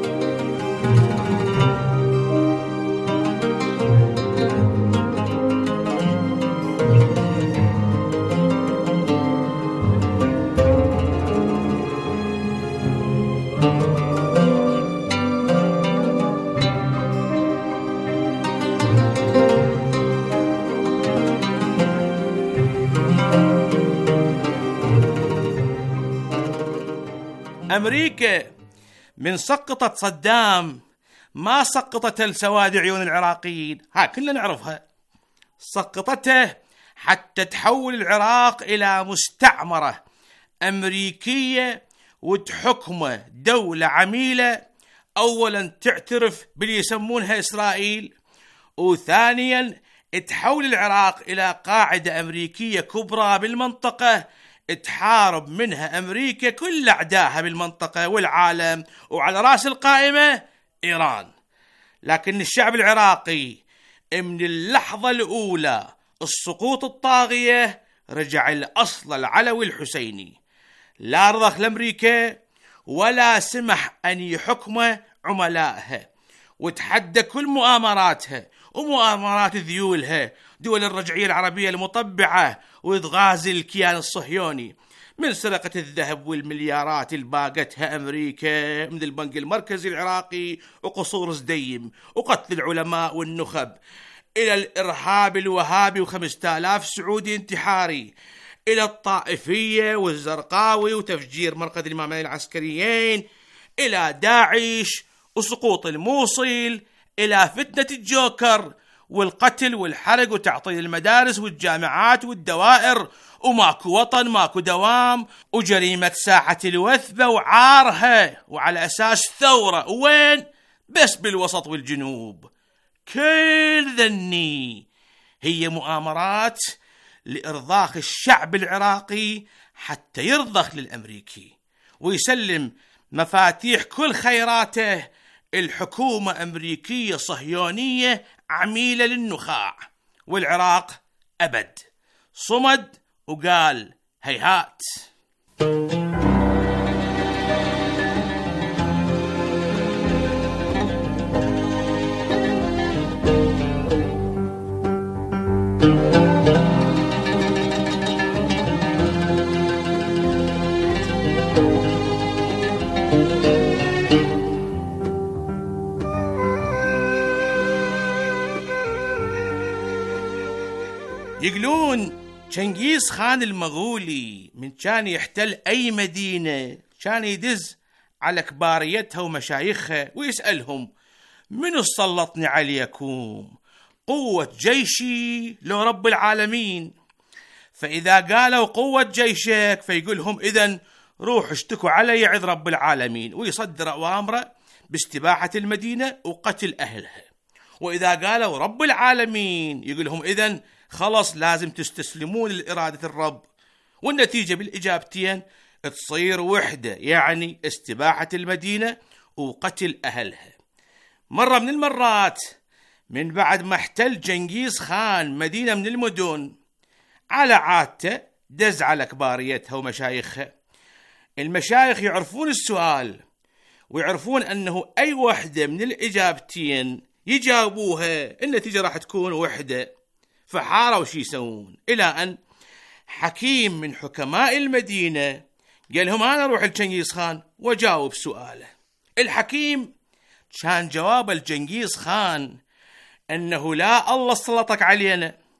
أمريكا من سقطت صدام ما سقطت السواد عيون العراقيين، ها كلنا نعرفها، سقطته حتى تحول العراق إلى مستعمرة أمريكية وتحكمه دولة عميلة، أولا تعترف باللي يسمونها إسرائيل، وثانيا تحول العراق إلى قاعدة أمريكية كبرى بالمنطقة تحارب منها أمريكا كل أعدائها بالمنطقة والعالم، وعلى رأس القائمة إيران. لكن الشعب العراقي من اللحظة الأولى السقوط الطاغية رجع الأصل العلوي الحسيني، لا رضخ لأمريكا ولا سمح أن يحكم عملائها، وتحدى كل مؤامراتها ومؤامرات ذيولها، دول الرجعية العربية المطبعة وإضغاز الكيان الصهيوني، من سرقة الذهب والمليارات اللي باقتها أمريكا من البنك المركزي العراقي وقصور زديم، وقتل العلماء والنخب، إلى الإرهاب الوهابي وخمسة آلاف سعودي انتحاري، إلى الطائفية والزرقاوي وتفجير مرقد الإمامين العسكريين، إلى داعش وسقوط الموصل، إلى فتنة الجوكر والقتل والحرق وتعطيل المدارس والجامعات والدوائر، وماكو وطن ماكو دوام، وجريمة ساحة الوثبة وعارها، وعلى أساس ثورة وين؟ بس بالوسط والجنوب. كل ذني هي مؤامرات لإرضاخ الشعب العراقي حتى يرضخ للأمريكي ويسلم مفاتيح كل خيراته الحكومة أمريكية صهيونية عميلة للنخاع. والعراق أبد صمد وقال هيهات. يقولون جنكيز خان المغولي من كان يحتل أي مدينة كان يدز على كباريتها ومشايخها ويسألهم من سلطني عليكم؟ قوة جيشي لو رب العالمين. فإذا قالوا قوة جيشك فيقولهم إذن روح اشتكوا علي عند رب العالمين، ويصدر أوامره باستباحة المدينة وقتل أهلها. وإذا قالوا رب العالمين يقولهم إذن خلص لازم تستسلمون لإرادة الرب، والنتيجة بالإجابتين تصير وحدة، يعني استباحة المدينة وقتل أهلها. مرة من المرات من بعد ما احتل جنكيز خان مدينة من المدن على عادته دز على كباريتها ومشايخها. المشايخ يعرفون السؤال ويعرفون أنه أي وحدة من الإجابتين يجاوبوها النتيجة راح تكون وحدة، فحاروا شي يسوون، إلى أن حكيم من حكماء المدينة قال لهم أنا أروح لجنكيز خان وجاوب سؤاله. الحكيم كان جواب الجنكيز خان أنه لا الله سلطك علينا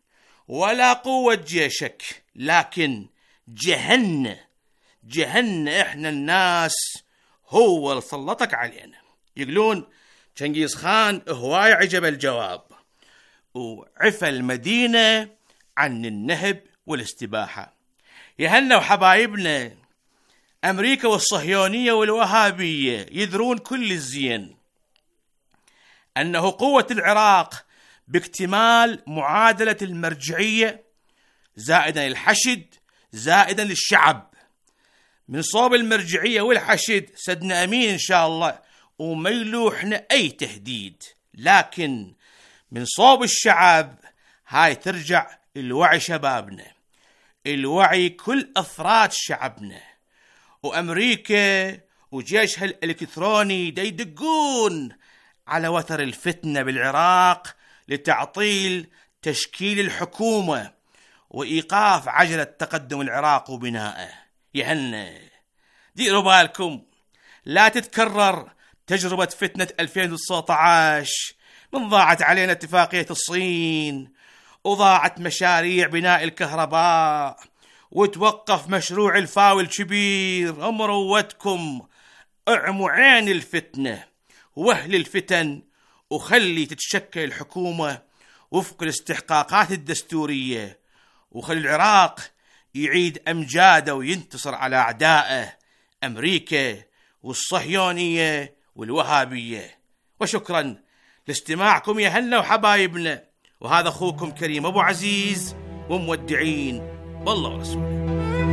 ولا قوة جيشك، لكن جهنة جهنة إحنا الناس هو اللي سلطك علينا. يقولون شنغيز خان هواي عجب الجواب، وعفى المدينة عن النهب والاستباحة. يهنا وحبايبنا أمريكا والصهيونية والوهابية يدرون كل الزين أنه قوة العراق باكتمال معادلة المرجعية زائدا الحشد زائدا للشعب. من صوب المرجعية والحشد سدنا أمين إن شاء الله وما يلوحنا أي تهديد، لكن من صوب الشعب هاي ترجع الوعي شبابنا، الوعي كل أفراد شعبنا. وأمريكا وجيشها الإلكتروني دا يدقون على وتر الفتنة بالعراق لتعطيل تشكيل الحكومة وإيقاف عجلة تقدم العراق وبنائه. يهنا ديروا بالكم لا تتكرر تجربة فتنة ألفين وتسعة عشر، من ضاعت علينا اتفاقية الصين، وضاعت مشاريع بناء الكهرباء، وتوقف مشروع الفاو الكبير. أمروتكم اعموا عين الفتنة واهل الفتن، وخلي تتشكل الحكومة وفق الاستحقاقات الدستورية، وخلي العراق يعيد أمجاده وينتصر على أعدائه أمريكا والصهيونية والوهابية. وشكرا لاستماعكم يا هلا وحبايبنا، وهذا أخوكم كريم أبو عزيز، ومودعين بالله ورسوله.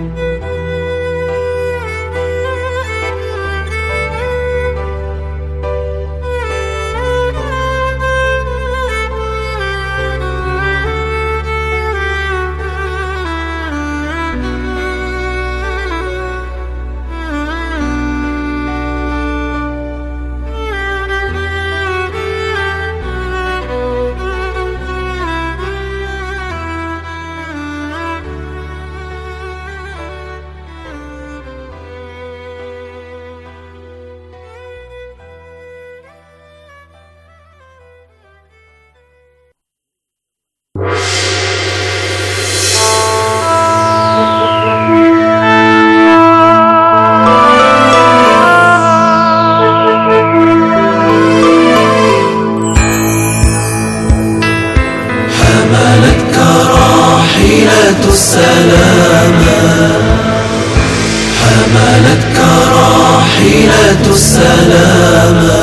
حملتك راحلة السلامة،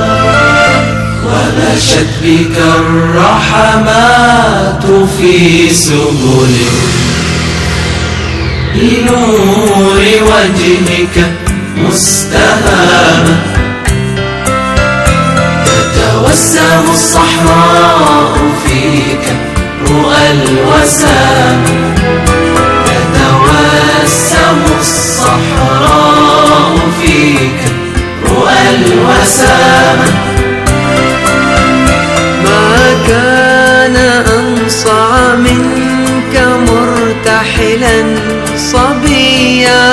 ومشت بك الرحمات في سبل لنور وجهك مستهامة. تتوسم الصحراء فيك رؤى الوسامة، تتوسم الصحراء فيك رؤى الوسامة. ما كان أنصع منك مرتحلا صبيا،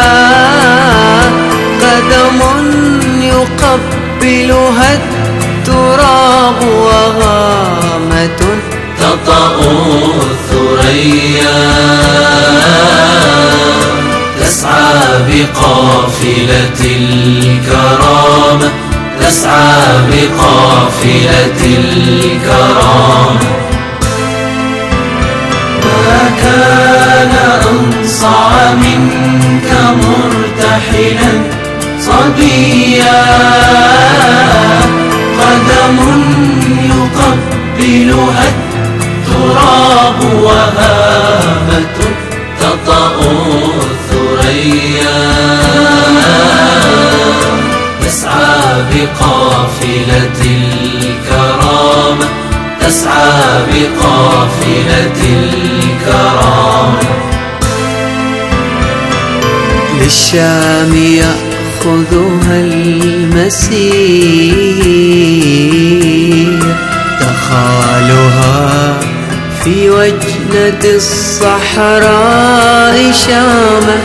قدم يقبلها التراب وغامة تطأ الثريا، تسعى بقافلة الكرامة، تسعى بقافلة الكرامة. ما كان أنصع منك مرتحلا صبيا، قدم يقبلها التراب وهامة تطأ الثريا، تسعى بقافلة الكرامة، تسعى بقافلة الكرامة. للشام يأخذها المسير، تخالها في وجنة الصحراء شامة،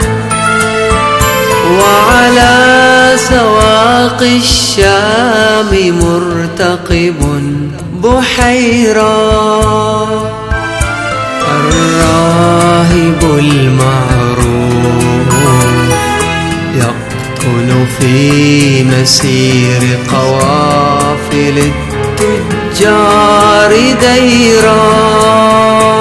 وعلى سواق الشام مرتقب بحيرا. الراهب المعروف يقتل في مسير قوافل التجار ديرا